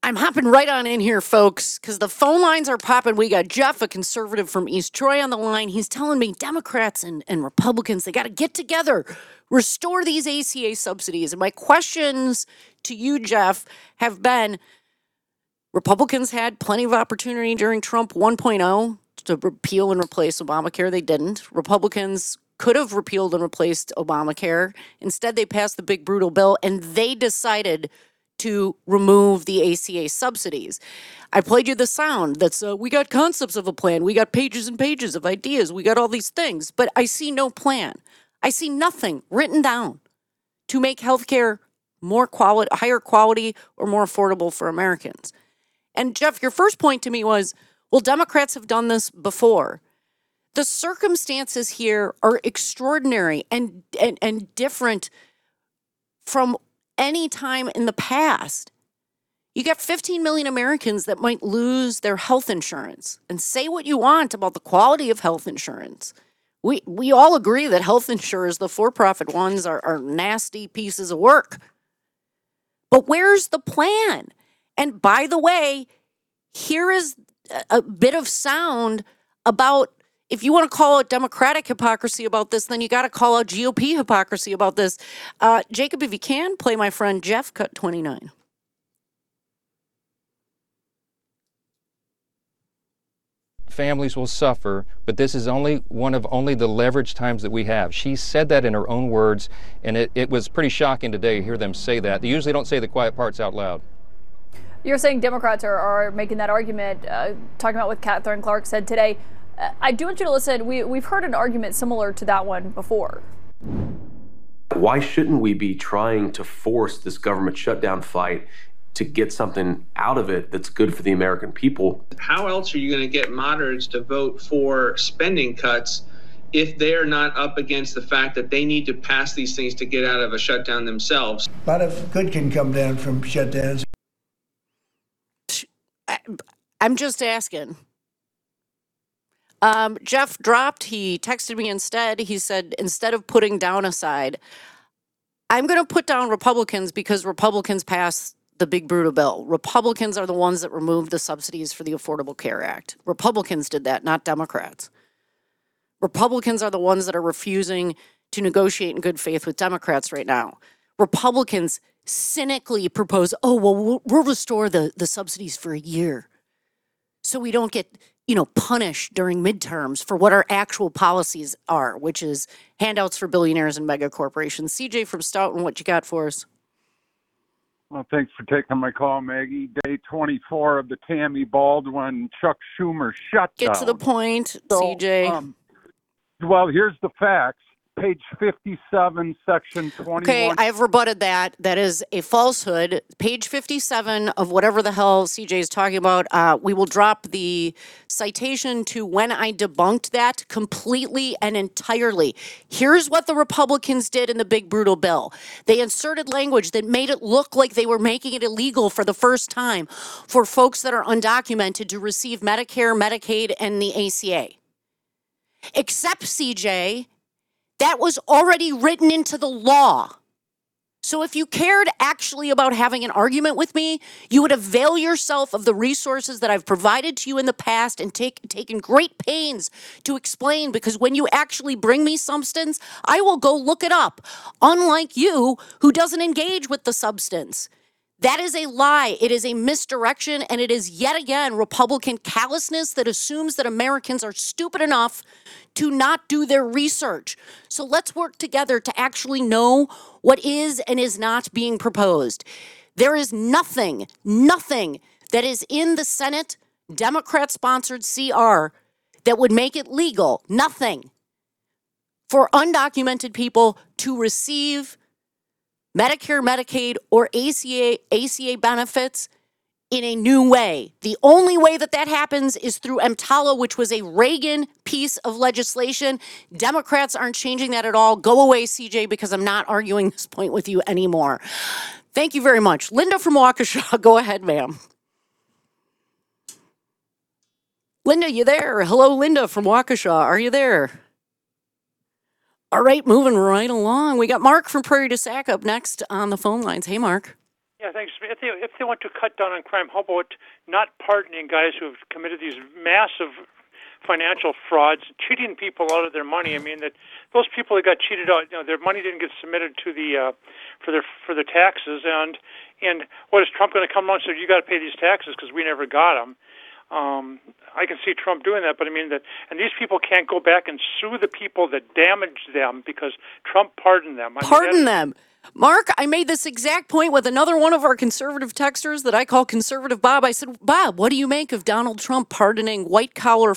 I'm hopping right on in here, folks, because the phone lines are popping. We got Jeff, a conservative from East Troy, on the line. He's telling me Democrats and Republicans, they got to get together, restore these ACA subsidies. And my questions to you, Jeff, have been Republicans had plenty of opportunity during Trump 1.0 to repeal and replace Obamacare. They didn't. Republicans could have repealed and replaced Obamacare. Instead, they passed the big, brutal bill, and they decided to remove the ACA subsidies. I played you the sound that's, we got concepts of a plan. We got pages and pages of ideas. We got all these things, but I see no plan. I see nothing written down to make healthcare more quality, higher quality, or more affordable for Americans. And Jeff, your first point to me was, well, Democrats have done this before. The circumstances here are extraordinary and different from any time in the past. You got 15 million Americans that might lose their health insurance. And say what you want about the quality of health insurance. We all agree that health insurers, the for-profit ones, are nasty pieces of work. But where's the plan? And by the way, here is a bit of sound about, if you want to call out Democratic hypocrisy about this, then you got to call out GOP hypocrisy about this. Jacob, if you can, play my friend Jeff, cut 29. Families will suffer, but this is only one of only the leverage times that we have. She said that in her own words, and it was pretty shocking today to hear them say that. They usually don't say the quiet parts out loud. You're saying Democrats are making that argument, talking about what Catherine Clark said today. I do want you to listen. We've heard an argument similar to that one before. Why shouldn't we be trying to force this government shutdown fight to get something out of it that's good for the American people? How else are you going to get moderates to vote for spending cuts if they're not up against the fact that they need to pass these things to get out of a shutdown themselves? A lot of good can come down from shutdowns. I'm just asking. Jeff dropped. He texted me instead. He said, instead of putting down a side, I'm going to put down Republicans because Republicans passed the big brutal bill. Republicans are the ones that removed the subsidies for the Affordable Care Act. Republicans did that, not Democrats. Republicans are the ones that are refusing to negotiate in good faith with Democrats right now. Republicans cynically propose, oh, well, we'll restore the subsidies for a year so we don't get, punished during midterms for what our actual policies are, which is handouts for billionaires and mega corporations. CJ from Stoughton, what you got for us? Well, thanks for taking my call, Maggie. Day 24 of the Tammy Baldwin, Chuck Schumer shutdown. Get to the point, CJ. Well, here's the facts. Page 57, section 21. Okay, I have rebutted that. That is a falsehood. Page 57 of whatever the hell CJ is talking about. We will drop the citation to when I debunked that completely and entirely. Here's what the Republicans did in the big brutal bill. They inserted language that made it look like they were making it illegal for the first time for folks that are undocumented to receive Medicare, Medicaid, and the ACA. Except, CJ, that was already written into the law. So if you cared actually about having an argument with me, you would avail yourself of the resources that I've provided to you in the past and taken great pains to explain, because when you actually bring me substance, I will go look it up, unlike you who doesn't engage with the substance. That is a lie. It is a misdirection, and it is yet again Republican callousness that assumes that Americans are stupid enough to not do their research. So let's work together to actually know what is and is not being proposed. There is nothing that is in the Senate Democrat-sponsored CR that would make it legal, nothing, for undocumented people to receive Medicare, Medicaid, or ACA benefits in a new way. The only way that happens is through EMTALA, which was a Reagan piece of legislation. Democrats aren't changing that at all. Go away, CJ, because I'm not arguing this point with you anymore. Thank you very much. Linda from Waukesha, go ahead, ma'am. Linda, you there? Hello, Linda from Waukesha. Are you there? All right, moving right along. We got Mark from Prairie du Sac up next on the phone lines. Hey, Mark. Yeah, thanks. If they want to cut down on crime, how about not pardoning guys who have committed these massive financial frauds, cheating people out of their money? I mean, that those people that got cheated out, their money didn't get submitted to the for their taxes, and what is Trump going to come along and say, you got to pay these taxes because we never got them? I can see Trump doing that, but I mean and these people can't go back and sue the people that damaged them because Trump pardoned them. Pardon them. Mark, I made this exact point with another one of our conservative texters that I call Conservative Bob. I said, Bob, what do you make of Donald Trump pardoning white-collar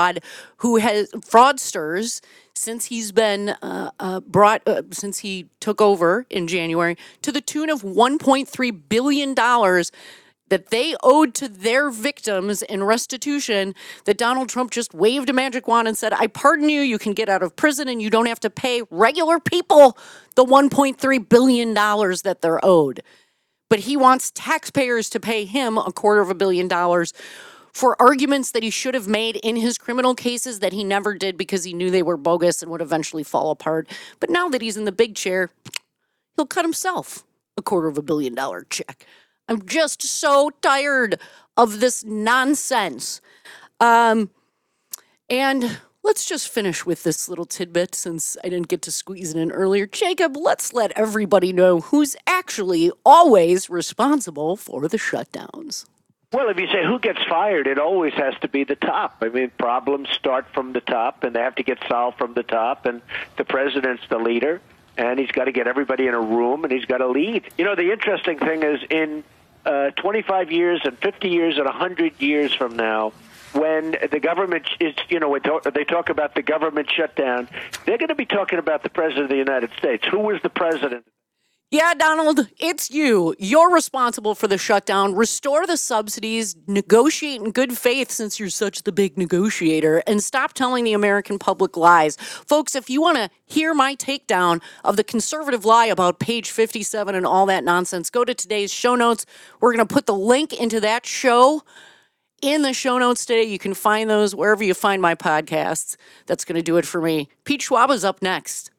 fraudsters since he's been since he took over in January to the tune of $1.3 billion that they owed to their victims in restitution, that Donald Trump just waved a magic wand and said, I pardon you, you can get out of prison and you don't have to pay regular people the $1.3 billion that they're owed. But he wants taxpayers to pay him $250 million for arguments that he should have made in his criminal cases that he never did because he knew they were bogus and would eventually fall apart. But now that he's in the big chair, he'll cut himself $250 million check. I'm just so tired of this nonsense. And let's just finish with this little tidbit since I didn't get to squeeze it in earlier. Jacob, let's let everybody know who's actually always responsible for the shutdowns. Well, if you say who gets fired, it always has to be the top. I mean, problems start from the top, and they have to get solved from the top, and the president's the leader, and he's got to get everybody in a room, and he's got to lead. The interesting thing is in 25 years and 50 years and 100 years from now, when the government is, they talk about the government shutdown, they're going to be talking about the president of the United States. Who was the president? Yeah, Donald, it's you. You're responsible for the shutdown. Restore the subsidies, negotiate in good faith since you're such the big negotiator, and stop telling the American public lies. Folks, if you want to hear my takedown of the conservative lie about page 57 and all that nonsense, go to today's show notes. We're going to put the link into that show in the show notes today. You can find those wherever you find my podcasts. That's going to do it for me. Pete Schwab is up next.